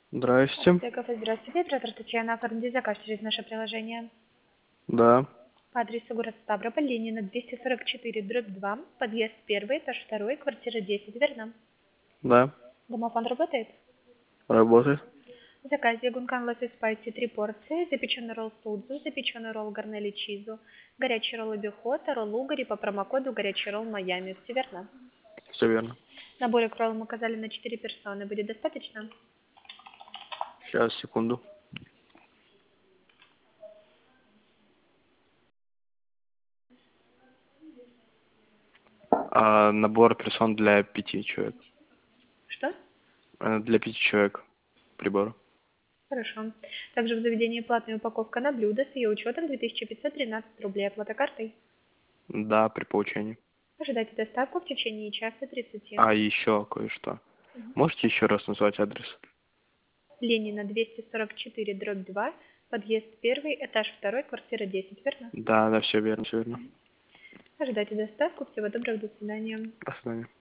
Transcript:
Здрасте. Яков, здравствуйте. Оператор Татьяна, оформите заказ через наше приложение. Да, По адресу город Ставрополь, Ленина, 244/2, подъезд 1, этаж 2, квартира 10, верно? да, Домофон работает? работает. В заказе гункан лосось спайси 3 порции, запеченный ролл судзу, запеченный ролл гарнели чизу, горячий ролл бихота, ролл угори по промокоду горячий ролл Майами. Все верно? Все верно. Наборы к роллам указали на 4 персоны. Будет достаточно? Сейчас, секунду. Набор персон для 5 человек. Что? Для 5 человек прибор. Хорошо. Также в заведении платная упаковка на блюдо с ее учетом 2513 рублей. Оплата картой. Да, при получении. Ожидайте доставку в течение часа 30. Еще кое-что. Можете еще раз назвать адрес? Ленина, 244/2, подъезд 1, этаж 2, квартира 10, верно? Да, да, все верно, все верно. Ожидайте доставку. Всего доброго, до свидания. До свидания.